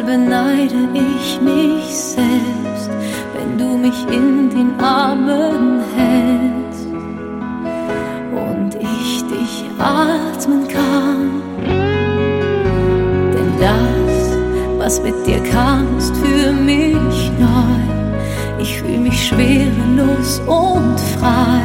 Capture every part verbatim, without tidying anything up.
beneide ich mich selbst, wenn du mich in den Armen hältst und ich dich atmen kann. Denn das, was mit dir kam, ist für mich neu. Ich fühl mich schwerelos und frei.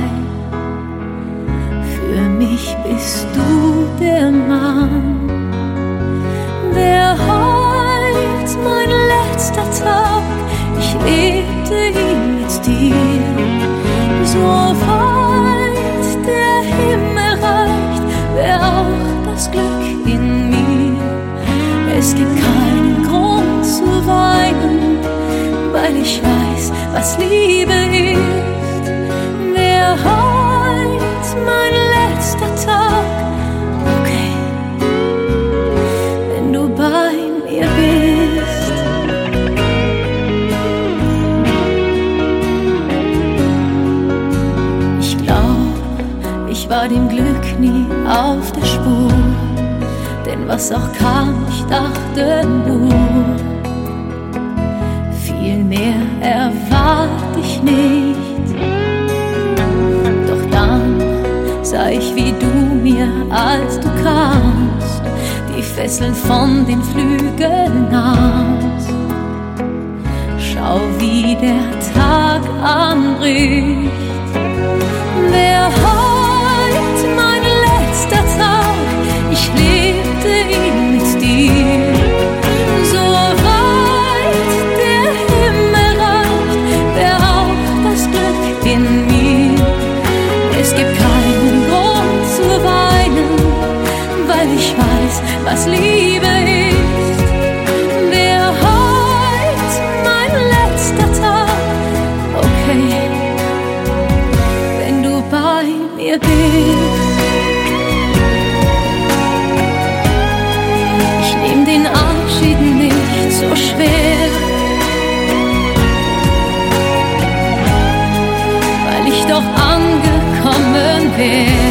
Für mich bist du der Mann. Wer heut mein letzter Tag, ich lebte ihn mit dir. So weit der Himmel reicht, wär auch das Glück in mir. Es gibt keinen Grund zu weinen, weil ich weiß, was Liebe ist. Wär heut mein letzter Tag, okay, wenn du bei mir bist. Ich glaub, ich war dem Glück nie auf der Spur, denn was auch kam, ich dachte nur, viel mehr erwart ich nicht. Doch dann sah ich, wie du mir, als du kamst, die Fesseln von den Flügeln nahmst. Schau, wie der Tag anbricht. Wer heut mein letzter Tag, ich lebte ihn mit dir. So weit der Himmel reicht, wär auch das Glück in mir. Es gibt keinen Grund zu weinen, weil ich weiß, was Liebe ist. Wär heut mein letzter Tag, okay, wenn du bei mir bist. Ich nehm den Abschied nicht so schwer, weil ich doch angekommen wär.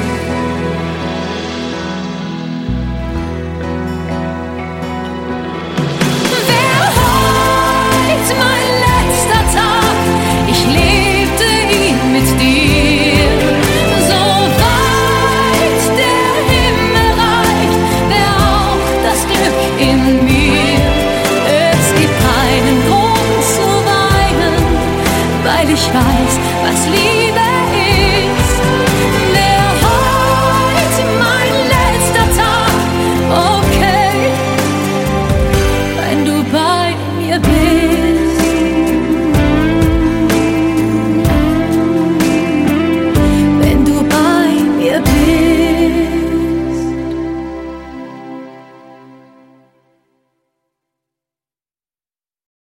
Wär heut mein letzter Tag, ich lebte ihn mit dir. So weit der Himmel reicht, wär auch das Glück in mir. Es gibt keinen Grund zu weinen, weil ich weiß, was Liebe